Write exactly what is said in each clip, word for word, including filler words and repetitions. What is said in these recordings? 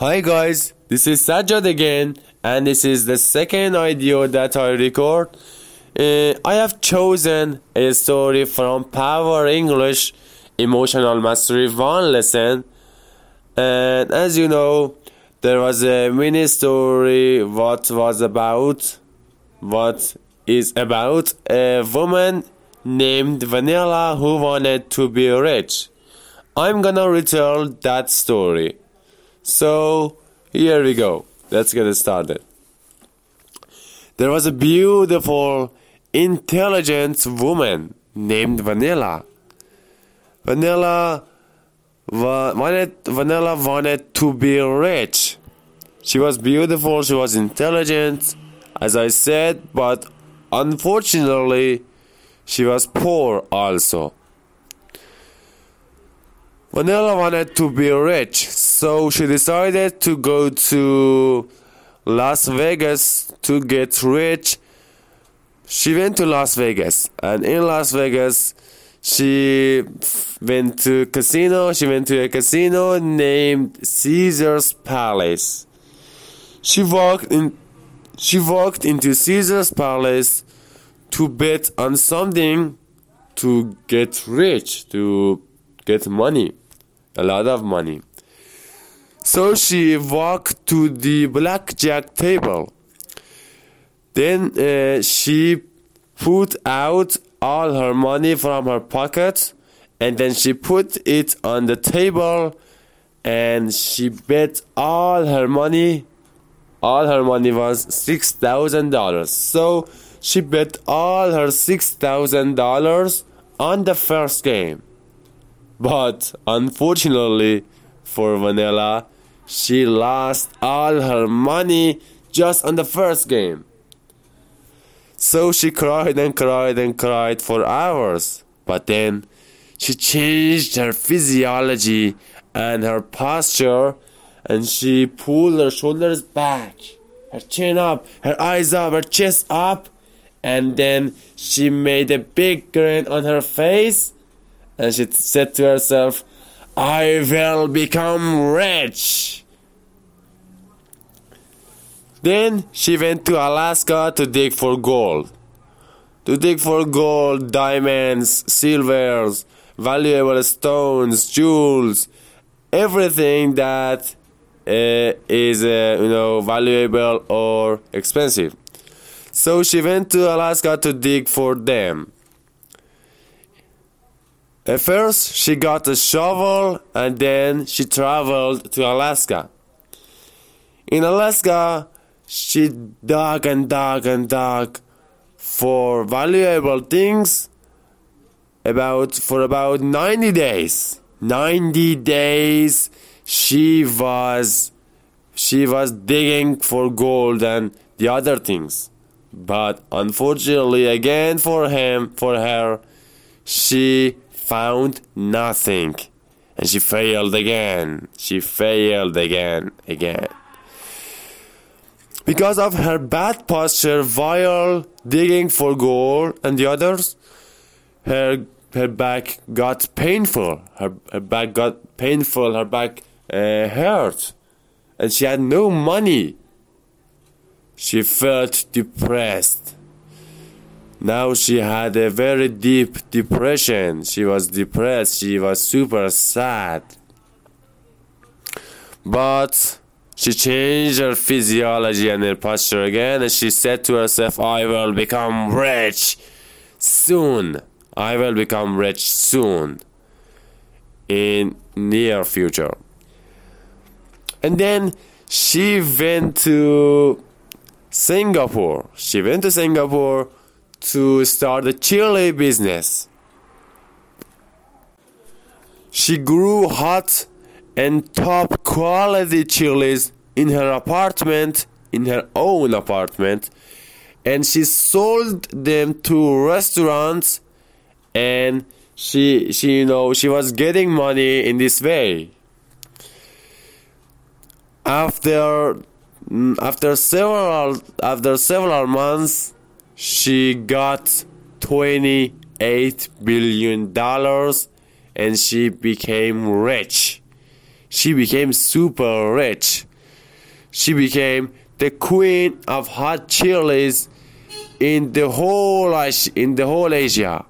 Hi guys, this is Sajjad again, and this is the second audio that I record. Uh, I have chosen a story from Power English Emotional Mastery one lesson, and as you know, there was a mini story what was about, what is about a woman named Vanilla who wanted to be rich. I'm gonna retell that story. So, here we go. Let's get started. There was a beautiful, intelligent woman named Vanilla. Vanilla wa- wanted Vanilla wanted to be rich. She was beautiful, she was intelligent, as I said, but unfortunately, she was poor also. Vanilla wanted to be rich, so she decided to go to Las Vegas to get rich. She went to Las Vegas, and in Las Vegas, she went to a casino. She went to a casino named Caesar's Palace. She walked in. She walked into Caesar's Palace to bet on something to get rich, to get money. A lot of money. So she walked to the blackjack table. Then uh, she put out all her money from her pocket, and then she put it on the table, and she bet all her money. All her money was six thousand dollars. So she bet all her six thousand dollars on the first game. But unfortunately for Vanilla, she lost all her money just on the first game. So she cried and cried and cried for hours. But then she changed her physiology and her posture, and she pulled her shoulders back, her chin up, her eyes up, her chest up, and then she made a big grin on her face. And she said to herself, I will become rich. Then she went to Alaska to dig for gold. To dig for gold, diamonds, silvers, valuable stones, jewels, everything that uh, is uh, you know valuable or expensive. So she went to Alaska to dig for them. At first, she got a shovel, and then she traveled to Alaska. In Alaska, she dug and dug and dug for valuable things about for about ninety days. ninety days she was she was digging for gold and the other things. But unfortunately, again for him, for her, she found nothing, and she failed again. She failed again, again. Because of her bad posture while digging for gold and the others, her her back got painful. Her her back got painful. Her back uh, hurt, and she had no money. She felt depressed. Now she had a very deep depression. She was depressed. She was super sad. But she changed her physiology and her posture again, and she said to herself, I will become rich soon. I will become rich soon. In near future. And then she went to Singapore. She went to Singapore to start a chili business. She grew hot and top quality chilies in her apartment, in her own apartment, and she sold them to restaurants, and she she you know she was getting money in this way. After after several after several months, she got twenty-eight billion dollars, and she became rich. She became super rich. She became the queen of hot chilies in the whole in the whole Asia.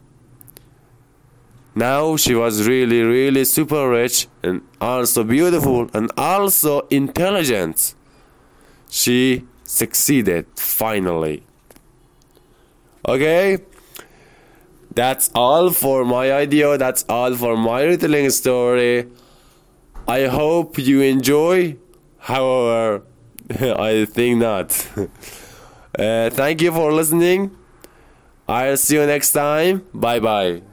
Now she was really, really super rich and also beautiful and also intelligent. She succeeded finally. Okay? That's all for my idea. That's all for my retelling story. I hope you enjoy. However, I think not. uh, thank you for listening. I'll see you next time. Bye bye.